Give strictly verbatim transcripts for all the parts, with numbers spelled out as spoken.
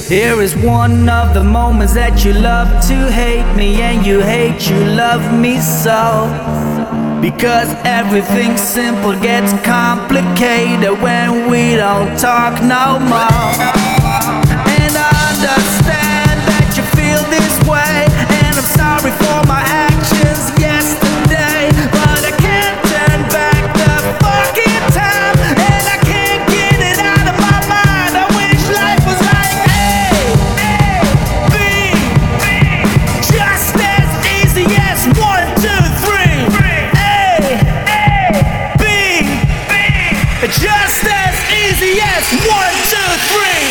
Here is one of the moments that you love to hate me, and you hate you love me so. Because everything simple gets complicated when we don't talk no more. And I understand that you feel this way, and I'm sorry for my actions yesterday, but I can't turn back the fucking time, and I can't get it out of my mind. I wish life was like A, A, B, B, just as easy as one, two, three. A, A, B, B, just as easy as one, two, three.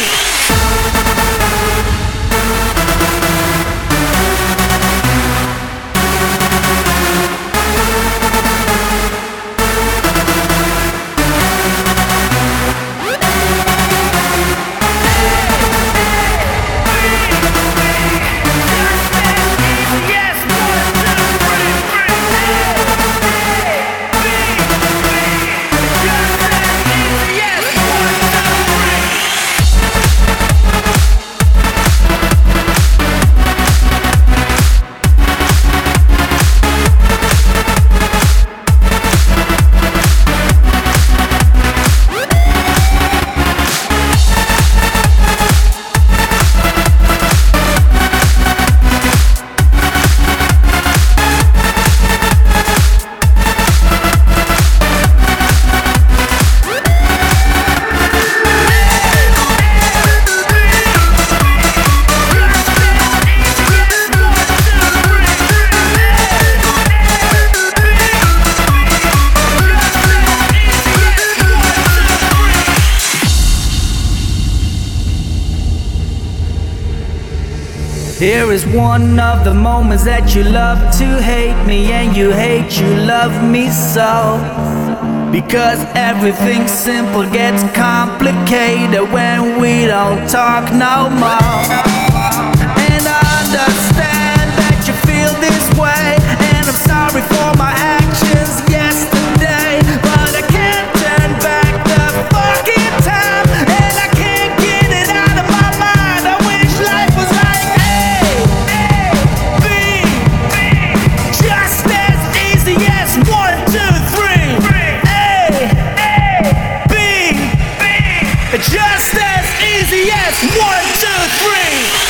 Here is one of the moments that you love to hate me, and you hate you love me so. Because everything simple gets complicated when we don't talk no more. And I understand that you feel this way, and I'm sorry for my actions yesterday, but I can't turn back the fucking time, and I can't get it out of my mind. I wish life was like A, A, B, B, just as easy as one, two, three. A, A, B, B, just as easy as one, two, three.